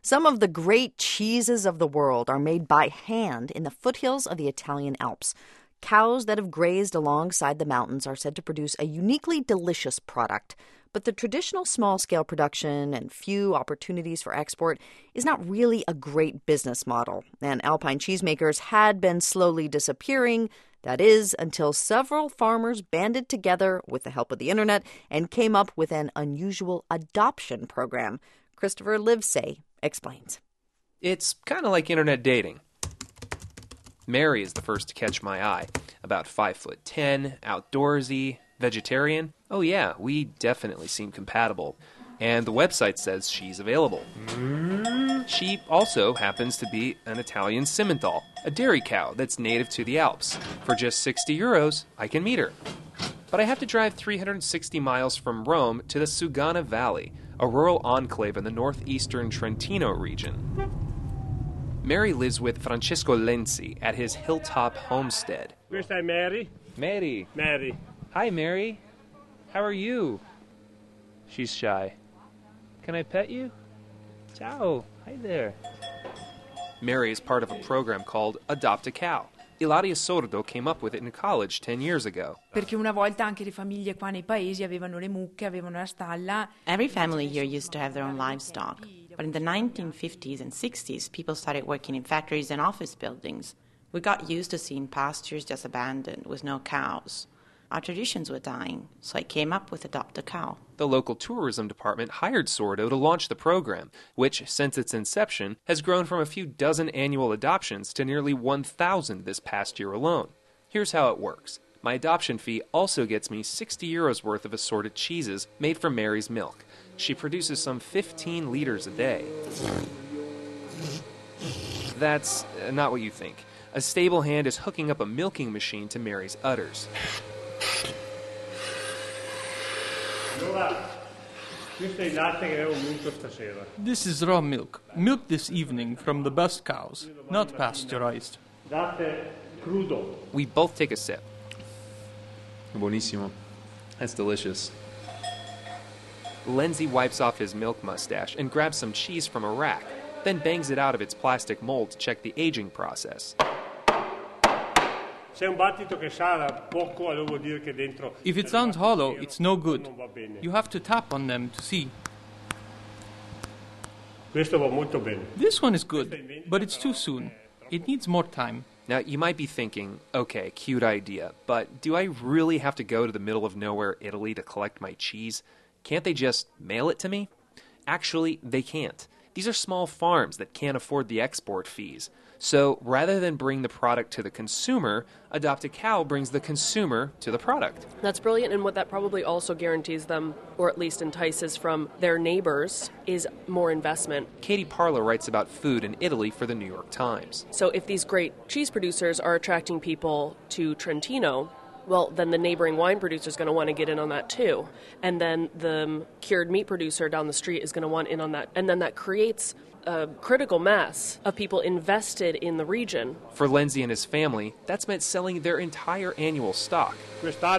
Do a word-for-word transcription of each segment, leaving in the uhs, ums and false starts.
Some of the great cheeses of the world are made by hand in the foothills of the Italian Alps. Cows that have grazed alongside the mountains are said to produce a uniquely delicious product. But the traditional small-scale production and few opportunities for export is not really a great business model. And Alpine cheesemakers had been slowly disappearing. That is, until several farmers banded together with the help of the internet and came up with an unusual adoption program. Christopher Livesay explains. It's kind of like internet dating. Mary is the first to catch my eye. About five foot ten, outdoorsy, vegetarian. Oh yeah, we definitely seem compatible. And the website says she's available. Mm. She also happens to be an Italian Simmental, a dairy cow that's native to the Alps. For just sixty euros, I can meet her. But I have to drive three hundred sixty miles from Rome to the Sugana Valley, a rural enclave in the northeastern Trentino region. Mary lives with Francesco Lenzi at his hilltop homestead. Questa è Mary. Mary. Mary. Hi, Mary. How are you? She's shy. Can I pet you? Ciao. Hi there. Mary is part of a program called Adopt a Cow. Ilaria Sordo came up with it in college ten years ago. Perché una volta anche le famiglie qua nei paesi avevano le mucche, avevano la stalla. Every family here used to have their own livestock. But in the nineteen fifties and sixties, people started working in factories and office buildings. We got used to seeing pastures just abandoned with no cows. Our traditions were dying, so I came up with Adopt a Cow. The local tourism department hired Sordo to launch the program, which, since its inception, has grown from a few dozen annual adoptions to nearly one thousand this past year alone. Here's how it works. My adoption fee also gets me sixty euros worth of assorted cheeses made from Mary's milk. She produces some fifteen liters a day. That's uh, not what you think. A stable hand is hooking up a milking machine to Mary's udders. This is raw milk. Milk this evening from the best cows, not pasteurized. We both take a sip. Buonissimo. That's delicious. Lenzi wipes off his milk mustache and grabs some cheese from a rack, then bangs it out of its plastic mold to check the aging process. If it sounds hollow, it's no good. You have to tap on them to see. This one is good, but it's too soon. It needs more time. Now, you might be thinking, okay, cute idea, but do I really have to go to the middle of nowhere Italy to collect my cheese? Can't they just mail it to me? Actually, they can't. These are small farms that can't afford the export fees. So rather than bring the product to the consumer, Adopt a Cow brings the consumer to the product. That's brilliant, and what that probably also guarantees them, or at least entices from their neighbors, is more investment. Katie Parla writes about food in Italy for the New York Times. So if these great cheese producers are attracting people to Trentino, well, then the neighboring wine producer is going to want to get in on that too. And then the cured meat producer down the street is going to want in on that. And then that creates a critical mass of people invested in the region. For Lenzi and his family, that's meant selling their entire annual stock. Without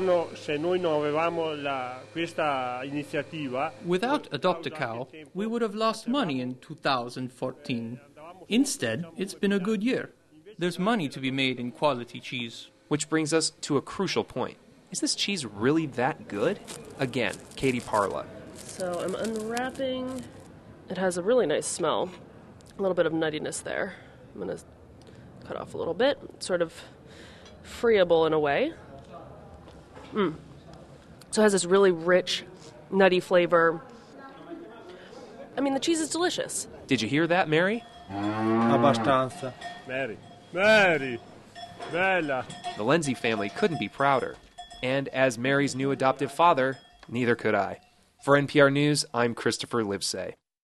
Adopt a Cow, we would have lost money in two thousand fourteen. Instead, it's been a good year. There's money to be made in quality cheese. Which brings us to a crucial point. Is this cheese really that good? Again, Katie Parla. So I'm unwrapping. It has a really nice smell. A little bit of nuttiness there. I'm going to cut off a little bit. It's sort of friable in a way. Mm. So it has this really rich, nutty flavor. I mean, the cheese is delicious. Did you hear that, Mary? Abbastanza. Mary. Mary. Bella. The Lenzi family couldn't be prouder. And as Mary's new adoptive father, neither could I. For N P R News, I'm Christopher Livesay.